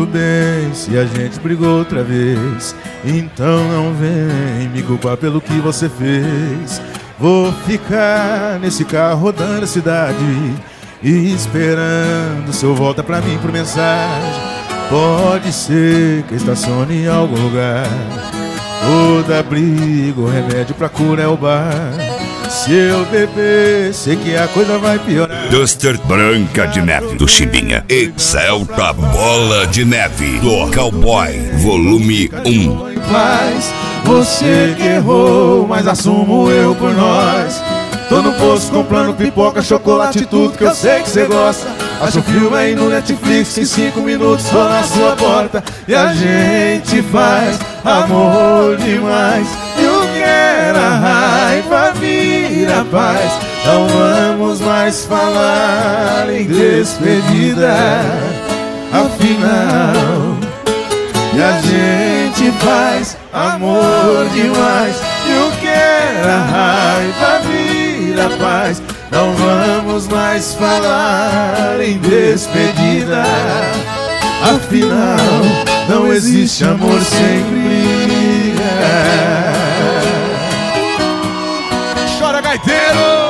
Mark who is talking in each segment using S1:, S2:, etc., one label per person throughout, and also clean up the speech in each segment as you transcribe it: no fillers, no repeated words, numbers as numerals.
S1: Tudo bem se a gente brigou outra vez, então não vem me culpar pelo que você fez. Vou ficar nesse carro rodando a cidade e esperando seu volta pra mim por mensagem. Pode ser que estacione em algum lugar. Toda briga, o remédio pra cura é o bar. Se eu beber, sei que a coisa vai piorar.
S2: Duster Branca de Neve do Chimbinha e Celta Bola de Neve do Cowboy Volume 1.
S1: Faz você que errou, mas assumo eu por nós. Tô no posto comprando pipoca, chocolate, tudo que eu sei que você gosta. Acho um filme aí no Netflix, em 5 minutos tô na sua porta. E a gente faz amor demais, e o que era raiva vira paz. Não vamos mais falar em despedida, afinal. E a gente faz amor demais, e o que era raiva vira paz. Não vamos mais falar em despedida, afinal não existe amor sem briga. Chora, gaiteiro!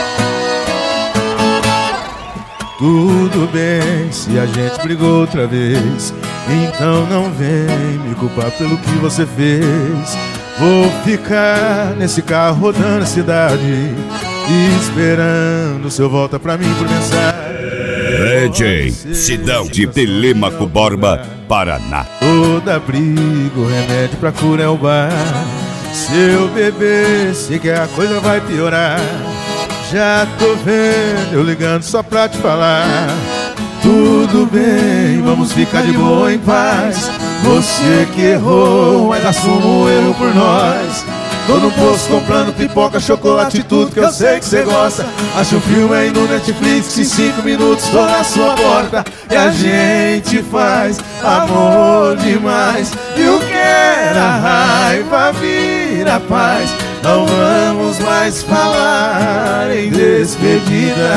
S1: Tudo bem se a gente brigou outra vez, então não vem me culpar pelo que você fez. Vou ficar nesse carro rodando a cidade e esperando seu volta pra mim por mensagem.
S2: DJ Sidão de Telêmaco Borba, Paraná.
S1: Toda briga, o remédio pra cura é o bar. Se eu beber, sei que a coisa vai piorar. Já tô vendo eu ligando só pra te falar. Tudo bem, vamos ficar de boa em paz. Você que errou, mas assumo o erro por nós. Tô no posto comprando pipoca, chocolate, tudo que eu sei que você gosta. Acho um filme aí no Netflix, em 5 minutos tô na sua porta. E a gente faz amor demais, e o que era raiva vira paz. Não vamos mais falar em despedida,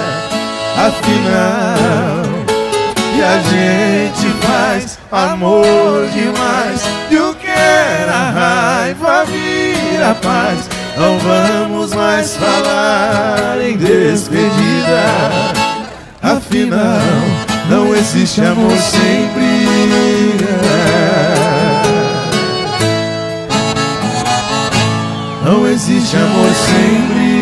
S1: afinal. E a gente faz amor demais, e o que era raiva vira paz. Não vamos mais falar em despedida, afinal não existe amor sem briga. Não existe amor sem briga.